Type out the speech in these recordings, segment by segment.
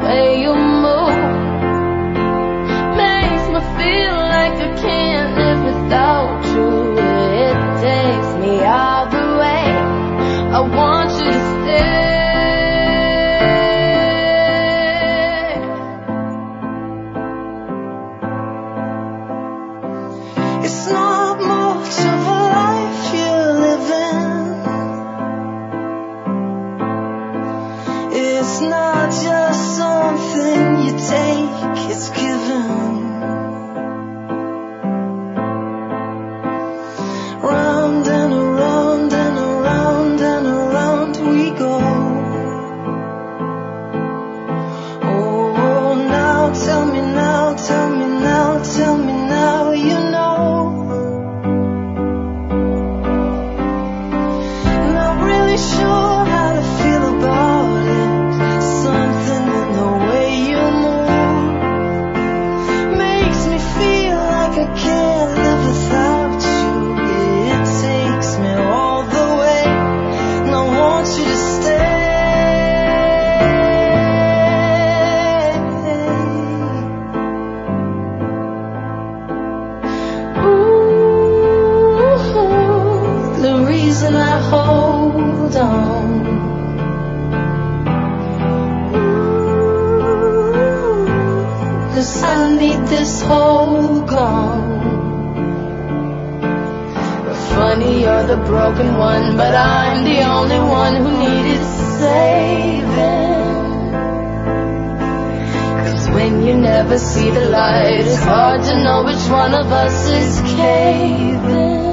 way you move makes me feel like I can't live without you. It takes me all the way. I want you to stay. It's not much of a life you're living. It's not just something you take, it's given. Round and around and around and around we go. Oh, now tell me now, tell me now, tell me now, you know. Not really sure how to feel about it. Something in the way you move makes me feel like I can't live without you. It takes me all the way, and I want you to stay. Ooh, the reason I hold on. Ooh, 'cause I need this whole gone. Funny, you're the broken one, but I'm the only one who needed saving. 'Cause when you never see the light, it's hard to know which one of us is caving.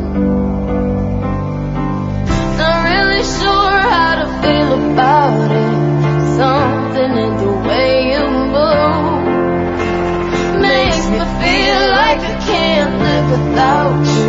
Not really sure how to feel about it. Something in the way you move makes me feel like I can't live without you.